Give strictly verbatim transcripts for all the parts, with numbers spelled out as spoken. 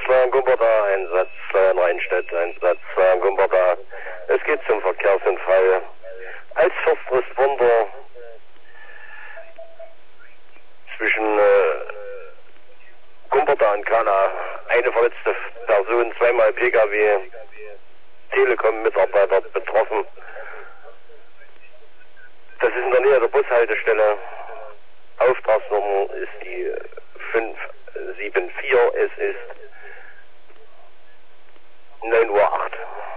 zwei Gumberda, Einsatz zwei in Rheinstedt, Einsatz zwei Gumberda. Es geht zum Verkehrsunfall. Als First Responder zwischen äh, Gumberda und Kana eine verletzte Person, zweimal P K W, Telekom-Mitarbeiter betroffen. Das ist in der Nähe der Bushaltestelle. Auftragsnummer ist die fünf sieben vier. Es ist neun Uhr acht.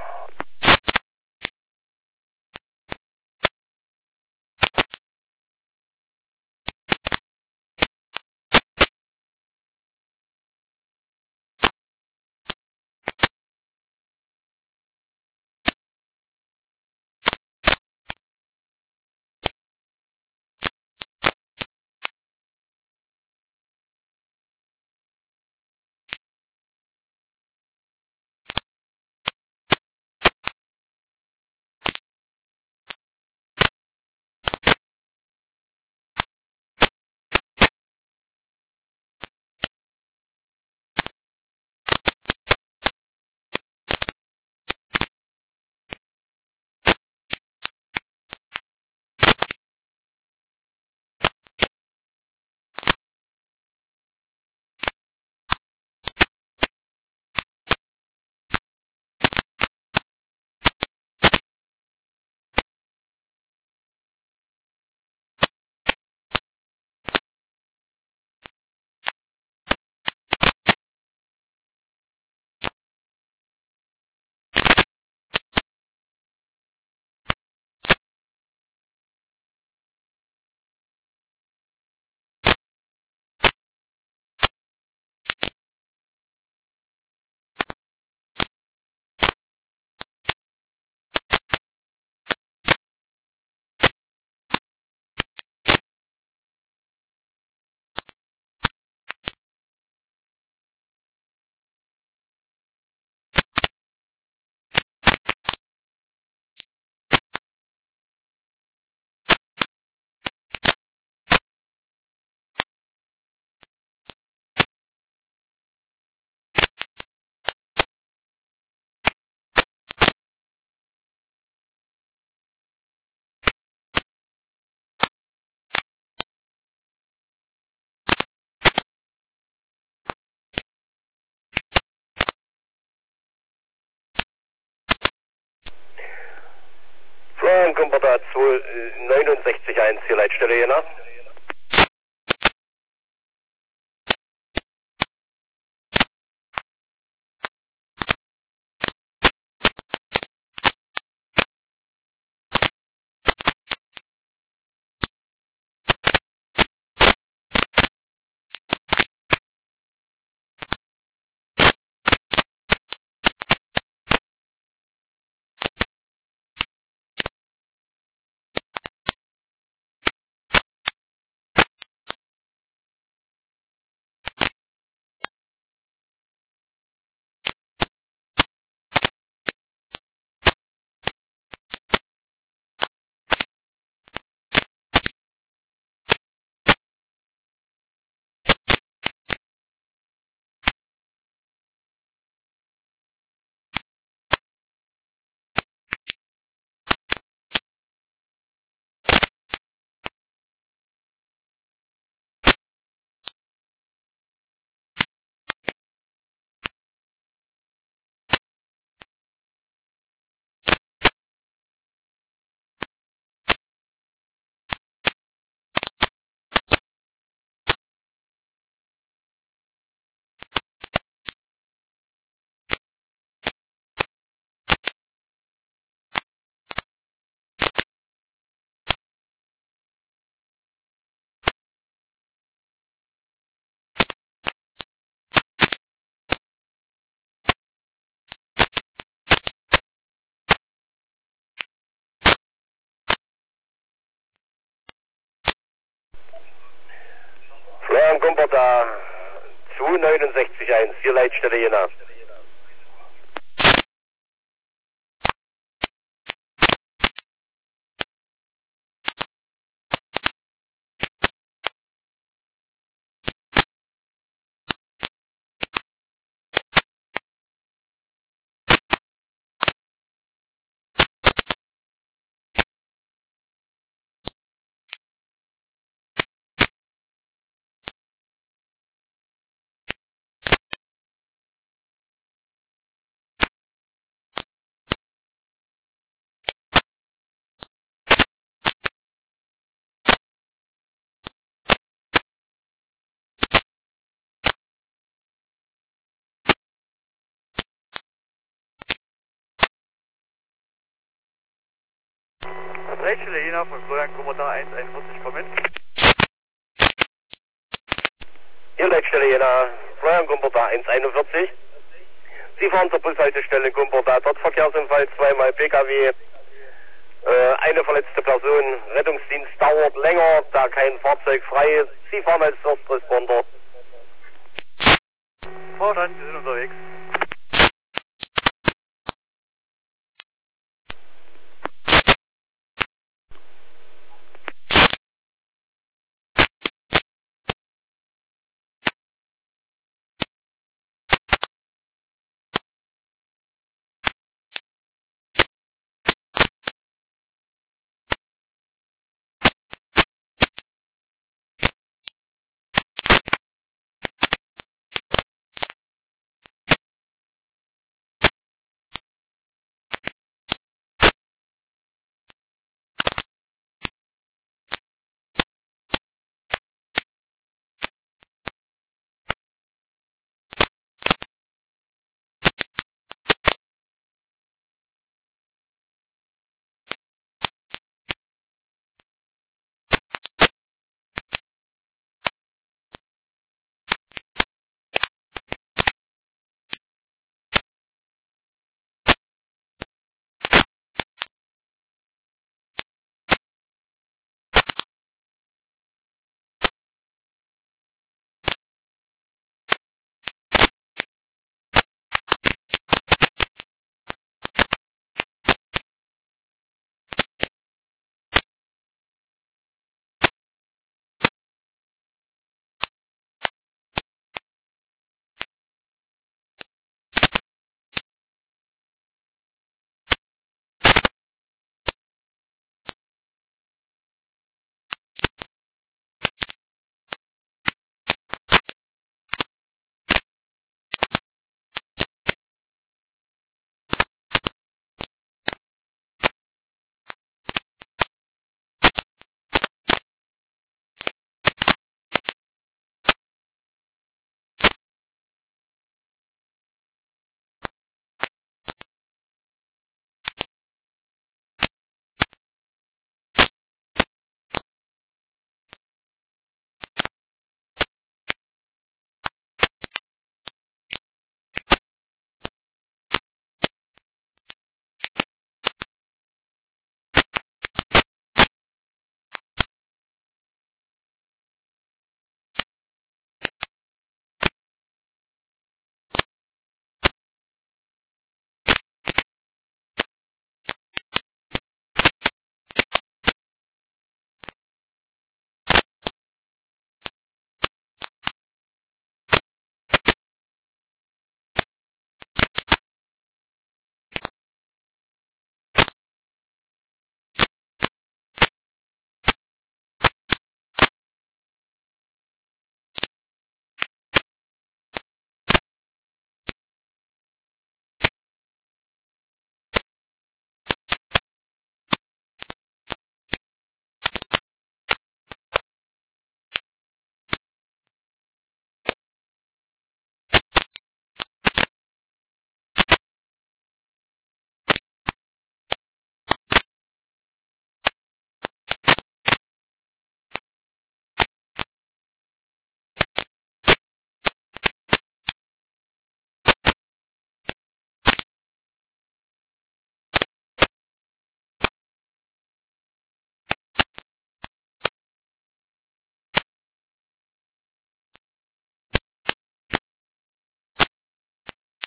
Florian Gumberda zwei neunundsechzig eins, hier Leitstelle Jena. Florian Gumberda zwei neunundsechzig eins, hier Leitstelle Jena. Leitstelle Jena von Florian Kommodar eins einundvierzig kommen. Hier Leitstelle Jena, Florian Kommodar eins einundvierzig. Sie fahren zur Bushaltestelle Gumperda, dort Verkehrsunfall, zweimal P K W, äh, eine verletzte Person, Rettungsdienst dauert länger, da kein Fahrzeug frei ist. Sie fahren als First Responder. Vorstand, wir sind unterwegs.